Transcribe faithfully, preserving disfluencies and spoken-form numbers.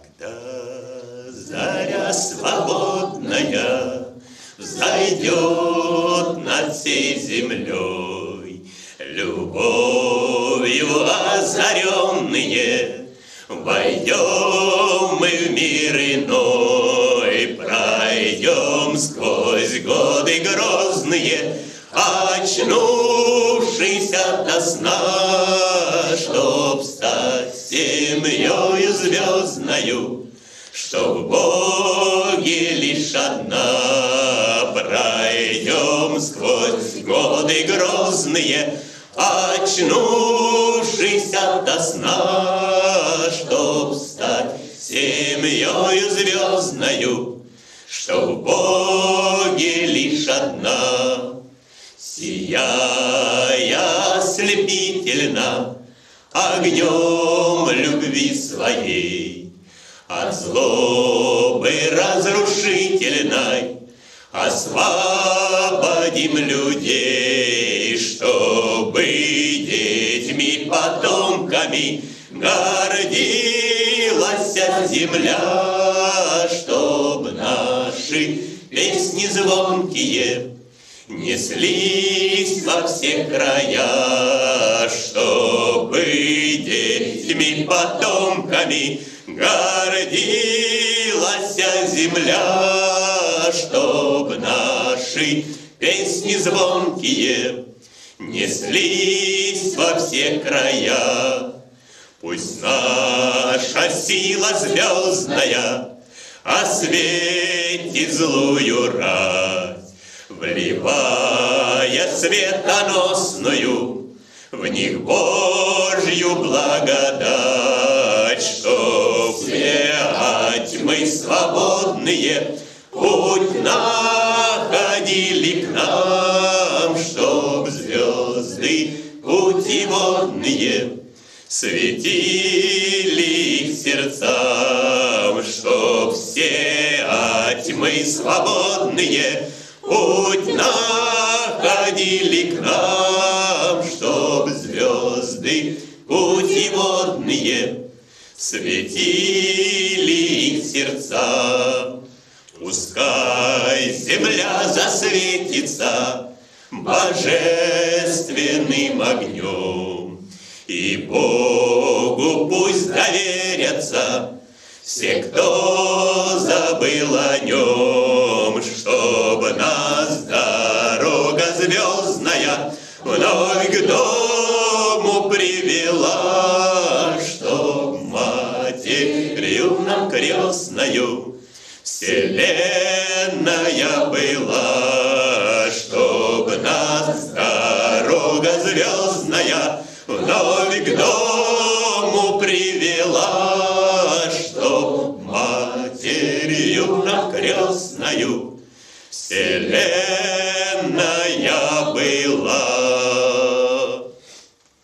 Когда заря свободная взойдет над всей землей, любовью озаренные войдем мы в мир иной, пройдем сквозь годы грозные, очнувшись ото сна, чтоб стать семьей звездною, что в Боге лишь одна. Пройдем сквозь годы грозные, очнувшись ото сна, чтоб стать семьей звездною, что в Боге лишь одна. Сияя ослепительно огнем любви своей, от злобы разрушительной освободим людей, чтобы детьми потомками гордилась земля, чтоб наши песни звонкие неслись во все края, чтобы детьми потомками гордилась земля, чтоб наши песни звонкие неслись во все края. Пусть наша сила звездная осветит злую рать, вливая светоносную в них Божью благодать, чтоб все тьмы свободные путь находили к нам, чтоб звезды путеводные светили их сердцам, чтоб все тьмы свободные путь находили к нам, чтоб звезды путеводные светили их сердца. Пускай земля засветится божественным огнем, и Богу пусть доверятся все, кто забыл о нем, чтобы нас дорога звездная вновь к дому привела, чтоб матерью нам крестною вселенная была, чтоб нас дорога звездная вновь к дому привела, чтоб матерью нам крестною вселенная